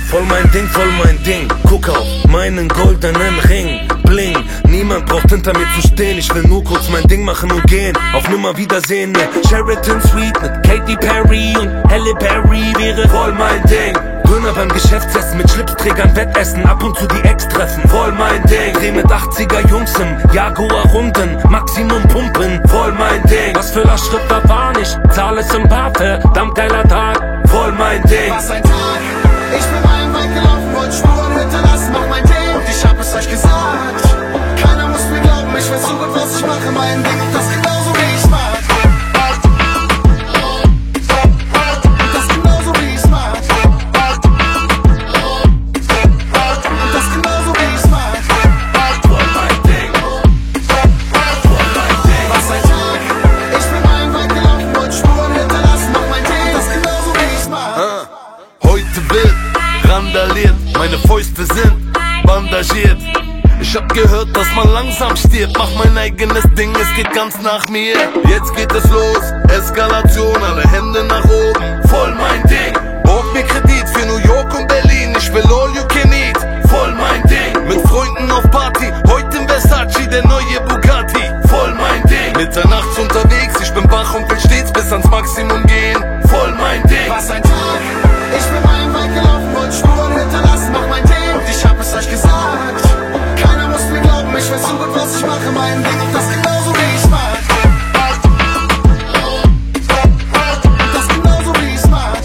Voll mein Ding, guck auf meinen goldenen Ring. Bling, niemand braucht hinter mir zu stehen. Ich will nur kurz mein Ding machen und gehen. Auf Nimmerwiedersehen mit Sheraton Suite, mit Katy Perry und Halle Berry wäre voll mein Ding. Döner beim Geschäftsessen, mit Schlipsträgern Wettessen, ab und zu die Ex treffen, voll mein Ding. Dreh mit 80er Jungs im Jaguar runden, Maximum pumpen, voll mein Ding. Was für ein Schritt, da war nicht, zahl es im Bar, verdammt geiler Tag, voll mein Ding. Was ein Tag, ich bin meilenweit gelaufen, wollte Spuren hinterlassen, mach mein Ding und ich hab es euch gesagt. Keiner muss mir glauben, ich weiß so gut, was ich mache, mein Ding und das genauso wie ich mag. Randaliert, meine Fäuste sind bandagiert. Ich hab gehört, dass man langsam stirbt. Mach mein eigenes Ding, es geht ganz nach mir. Jetzt geht es los, Eskalation, alle Hände nach oben. Voll mein Ding, brauch mir Kredit für New York und Berlin. Ich will all you can eat, voll mein Ding. Mit Freunden auf Party, heute im Versace, der neue Bugatti. Voll mein Ding, mitternachts unterwegs, ich bin wach und will stets bis ans Maximum gehen. Voll mein Ding. Was ein Tag, ich bin meilenweit gelaufen, wollte Spuren hinterlassen, mach mein Ding und ich hab es euch gesagt. Keiner muss mir glauben, ich weiß so gut, was ich mache, mein Ding und das genauso wie ich mag. Und das genauso wie ich mag.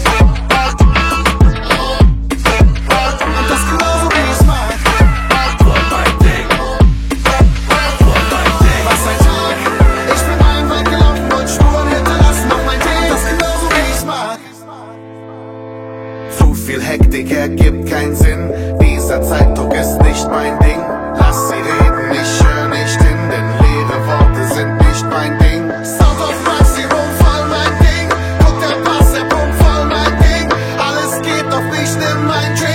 Und das genauso wie ich mag. Voll mein Ding, voll mein Ding. Was ein Tag, ich bin meilenweit gelaufen, wollte Spuren hinterlassen, mach mein Ding und das genauso wie ich mag. Zu viel Hektik ergibt keinen Sinn. Dieser Zeitdruck ist nicht mein Ding. Lass sie reden, ich hör nicht hin, denn leere Worte sind nicht mein Ding. Sound of Maximum, voll mein Ding. Guck, der Bass, der Pump, voll mein Ding. Alles geht, doch nicht in mein Drink.